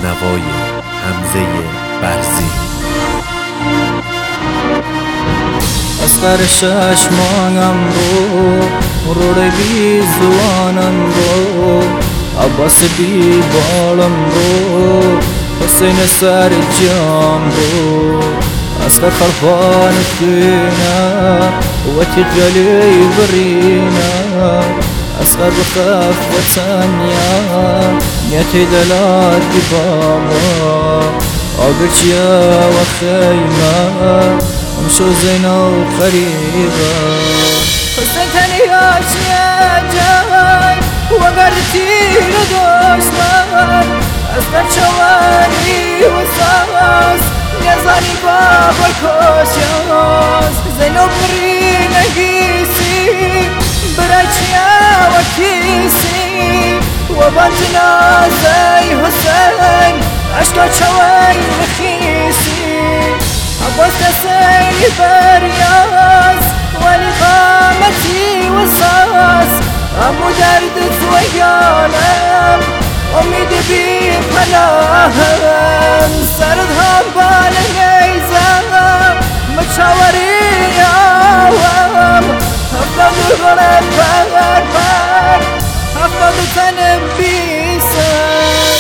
نوای حمزه برزی. اسقر ششمانم رو بی زوانم رو عباس بی بالم رو حسین سر جام رو اسقر خرفان فينا وتجلي برينا اسقر بخاف وثانيا نيتي دلات ببابا عقرت يا وخيمة امشو زينة وقريبة حسيتني يا جاي وقرتي لدوشمان أصدر شواني وصاص نزاني بابا كوشياس زينو برينا قيسي برجيا وكيسي وبنتنا زي حسين عشقا شوي رخيسي عباس تسيني برياس ولقامتي وصاص أمو درد ويالم أميد بي بلاهم سردهم بالنيزة متشاوري ياوم هفضل غرب بر هفضل تنبيسة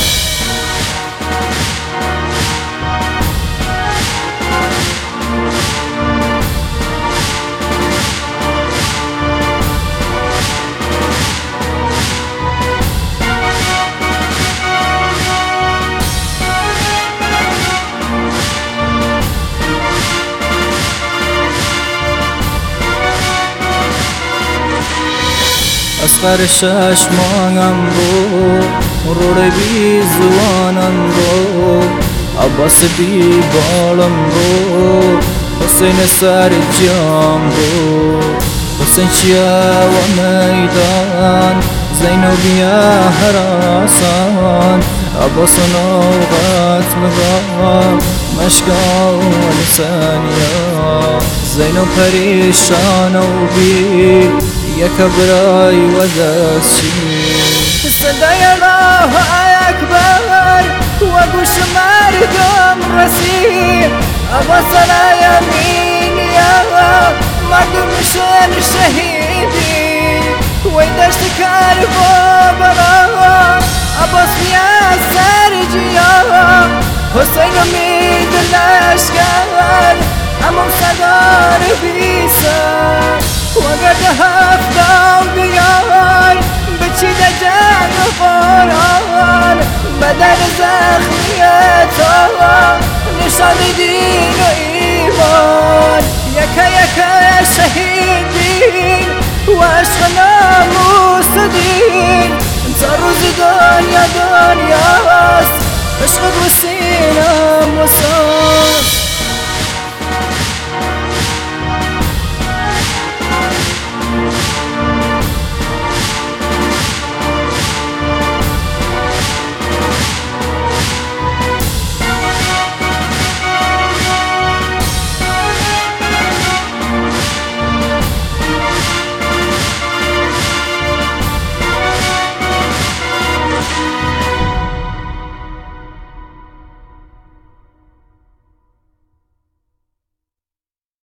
اسقر ششمانم رو بی زوانم رو عباس بی بالم رو حسین سر جام رو حسین چیا و میدان زینو بیا هراسان عباس نوغت مغام مشکا و لسانیا زینو پریشان و بی یک برای وزاسی صدای الله اکبر و گوش مردم رسید عباس را یمینیا مردم میشن شهیدی وی دشت کر برا عباس بیا سر جیا حسین امید لشکر اما صدار بیسر وقد هفضل ديار بتشيد جان وقران بدل زخميتها نشان دين وإيمان يكا شهيدين وأشغنا مصدين انتروز دنيا دنياس اشغل وسينا مصاص